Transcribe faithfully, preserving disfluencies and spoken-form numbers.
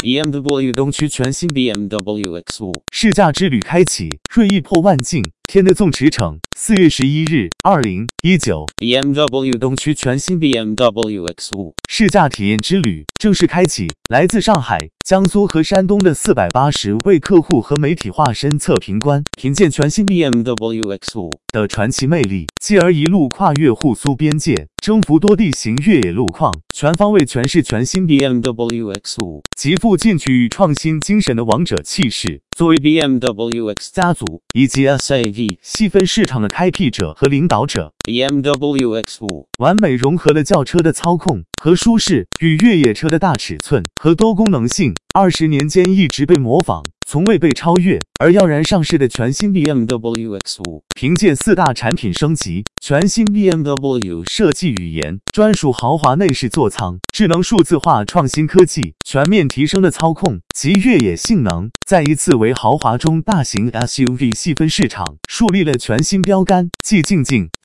B M W 东区全新 B M W X 五试驾之旅开启，锐意破万境，天的纵驰骋。四月十一日，二零一九 B M W 东区全新 B M W X 五试驾体验之旅正式开启。来自上海、江苏和山东的四百八十位客户和媒体化身测评官， 品鉴全新 B M W X 五的传奇魅力，继而一路跨越沪苏边界，征服多地形越野路况，全方位诠释全新 B M W X 五极富进取与创新精神的王者气势。 作为 B M W X 家族以及 S A V 细分市场的开辟者和领导者 ，B M W X 五完美融合了轿车的操控和舒适与越野车的大尺寸和多功能性，二十年间一直被模仿，从未被超越。而耀然上市的全新 B M W X 五，凭借四大产品升级，全新 B M W 设计语言、专属豪华内饰座舱、智能数字化创新科技，全面提升了操控及越野性能，再一次为豪华中大型 S U V 细分市场树立了全新标杆，既静静